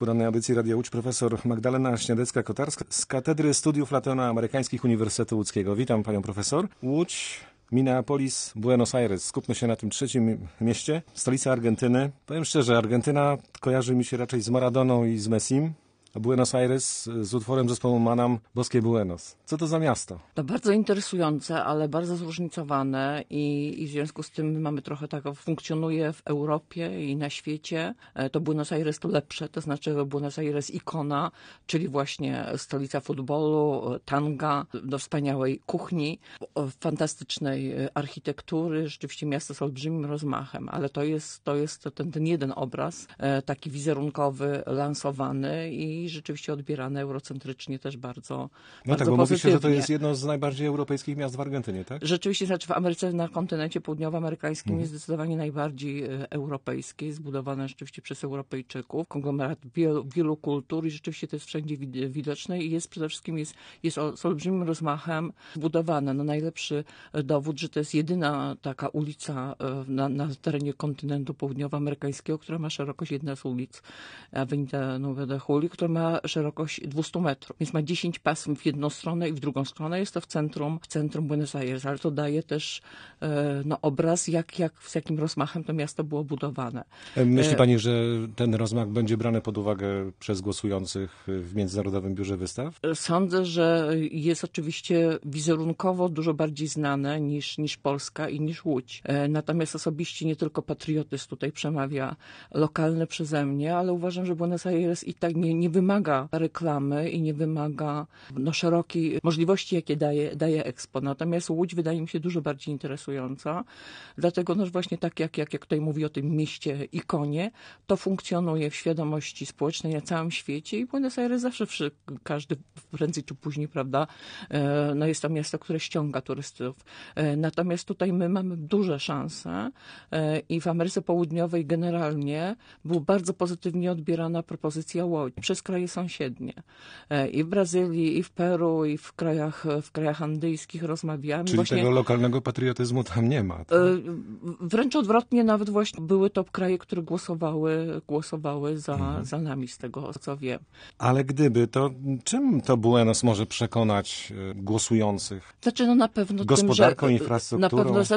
porannej audycji Radia Łódź profesor Magdalena Śniadecka-Kotarska z Katedry Studiów Latynoamerykańskich Uniwersytetu Łódzkiego. Witam panią profesor. Łódź, Minneapolis, Buenos Aires. Skupmy się na tym trzecim mieście, stolica Argentyny. Powiem szczerze, Argentyna kojarzy mi się raczej z Maradoną i z Messim, a Buenos Aires z utworem zespołu Manam Boskie Buenos. Co to za miasto? To bardzo interesujące, ale bardzo zróżnicowane i w związku z tym mamy trochę tak, funkcjonuje w Europie i na świecie. To Buenos Aires to lepsze, to znaczy Buenos Aires ikona, czyli właśnie stolica futbolu, tanga, do wspaniałej kuchni, fantastycznej architektury, rzeczywiście miasto z olbrzymim rozmachem, ale to jest ten jeden obraz, taki wizerunkowy, lansowany i rzeczywiście odbierane eurocentrycznie też bardzo No tak, bo pozytywnie. mówi się, że to jest jedno z najbardziej europejkich miast w Argentynie, tak? Rzeczywiście, znaczy w Ameryce, na kontynencie południowoamerykańskim jest zdecydowanie najbardziej europejskie, zbudowane rzeczywiście przez Europejczyków, konglomerat wielu kultur i rzeczywiście to jest wszędzie widoczne i jest przede wszystkim z olbrzymim rozmachem zbudowane. No najlepszy dowód, że to jest jedyna taka ulica na terenie kontynentu południowoamerykańskiego, która ma szerokość jedna z ulic, Avenida Nueva de Julio, która ma szerokość 200 metrów, więc ma 10 pasm w jedną stronę i w drugą stronę. Jest to w centrum Buenos Aires, ale to daje też obraz, z jakim rozmachem to miasto było budowane. Myśli pani, że ten rozmach będzie brany pod uwagę przez głosujących w Międzynarodowym Biurze Wystaw? Sądzę, że jest oczywiście wizerunkowo dużo bardziej znane niż Polska i niż Łódź. Natomiast osobiście nie tylko patriotyzm tutaj przemawia lokalny przeze mnie, ale uważam, że Buenos Aires i tak nie wymaga reklamy i nie wymaga szerokiej możliwości, jakie daje Expo. Natomiast Łódź wydaje mi się dużo bardziej interesująca. Dlatego właśnie tak jak tutaj mówi o tym mieście ikonie, to funkcjonuje w świadomości społecznej na całym świecie i Buenos Aires zawsze każdy prędzej czy później, prawda, jest to miasto, które ściąga turystów. Natomiast tutaj my mamy duże szanse i w Ameryce Południowej generalnie była bardzo pozytywnie odbierana propozycja Łodzi przez kraje sąsiednie. I w Brazylii, i w Peru, i w krajach andyjskich rozmawiamy. Czyli właśnie, tego lokalnego patriotyzmu tam nie ma. Tak? Wręcz odwrotnie, nawet właśnie były to kraje, które głosowały za nami, z tego co wiem. Ale gdyby, to czym to Buenos może przekonać głosujących? Znaczy, na pewno gospodarką, tym, że infrastrukturą? Na pewno,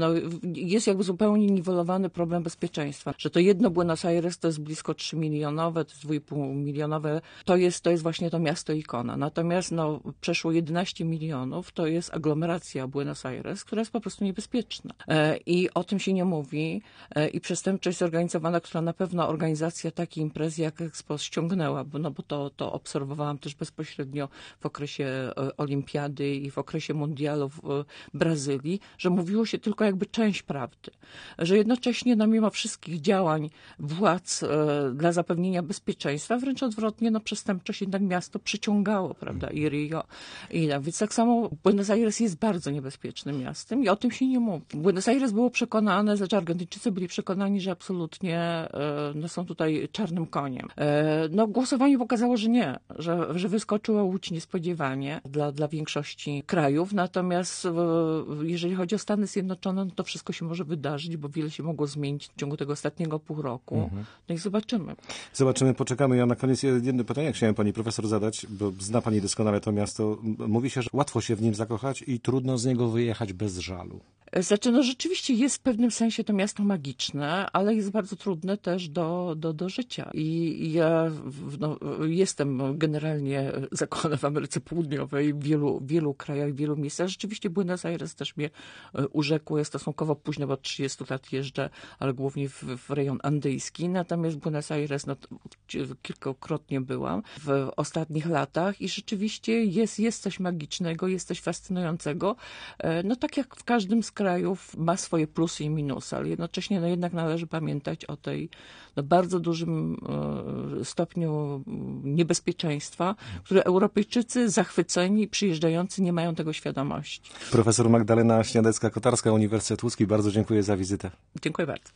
jest jakby zupełnie niwelowany problem bezpieczeństwa. Że to jedno Buenos Aires to jest blisko 3 milionowe, to jest 2,5 milionowe, to jest właśnie to miasto ikona. Natomiast przeszło 11 milionów to jest aglomeracja Buenos Aires, która jest po prostu niebezpieczna. I o tym się nie mówi. I przestępczość zorganizowana, która na pewno organizacja takiej imprezy jak Expo ściągnęła, bo to obserwowałam też bezpośrednio w okresie olimpiady i w okresie mundialu w Brazylii, że mówiło się tylko jakby część prawdy. Że jednocześnie mimo wszystkich działań władz dla zapewnienia bezpieczeństwa, wręcz odwrotnie, przestępczość jednak miasto przyciągało, prawda, i Rio. Więc tak samo Buenos Aires jest bardzo niebezpiecznym miastem i o tym się nie mówi. Buenos Aires było przekonane, Argentyńczycy byli przekonani, że absolutnie są tutaj czarnym koniem. Głosowanie pokazało, że nie, że wyskoczyła Łódź niespodziewanie dla większości krajów, natomiast jeżeli chodzi o Stany Zjednoczone, to wszystko się może wydarzyć, bo wiele się mogło zmienić w ciągu tego ostatniego pół roku. No i zobaczymy. Zobaczymy, poczekamy. Ja na koniec jedno pytanie chciałem pani profesor zadać, bo zna pani doskonale to miasto. Mówi się, że łatwo się w nim zakochać i trudno z niego wyjechać bez żalu. Rzeczywiście jest w pewnym sensie to miasto magiczne, ale jest bardzo trudne też do życia. I ja jestem generalnie zakochana w Ameryce Południowej, w wielu krajach, w wielu miejscach. Rzeczywiście Buenos Aires też mnie urzekło. Ja stosunkowo późno, bo 30 lat jeżdżę, ale głównie w rejon andyjski. Natomiast Buenos Aires kilkakrotnie byłam w ostatnich latach i rzeczywiście jest coś magicznego, jest coś fascynującego. Tak jak w każdym z krajów ma swoje plusy i minusy, ale jednocześnie jednak należy pamiętać o tej bardzo dużym stopniu niebezpieczeństwa, które Europejczycy zachwyceni, przyjeżdżający nie mają tego świadomości. Profesor Magdalena Śniadecka-Kotarska, Uniwersytet Łódzki, bardzo dziękuję za wizytę. Dziękuję bardzo.